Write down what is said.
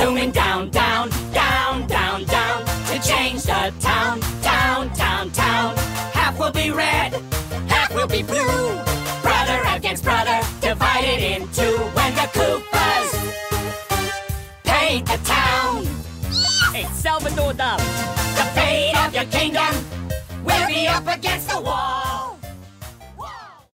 zooming down, down, down, down, down, to change the town, town, town, town. Half will be red, half will be blue. Brother against brother, divided in two. When the Koopas paint the town, It's Salvador Dali. the fate of your kingdom will be up against the wall.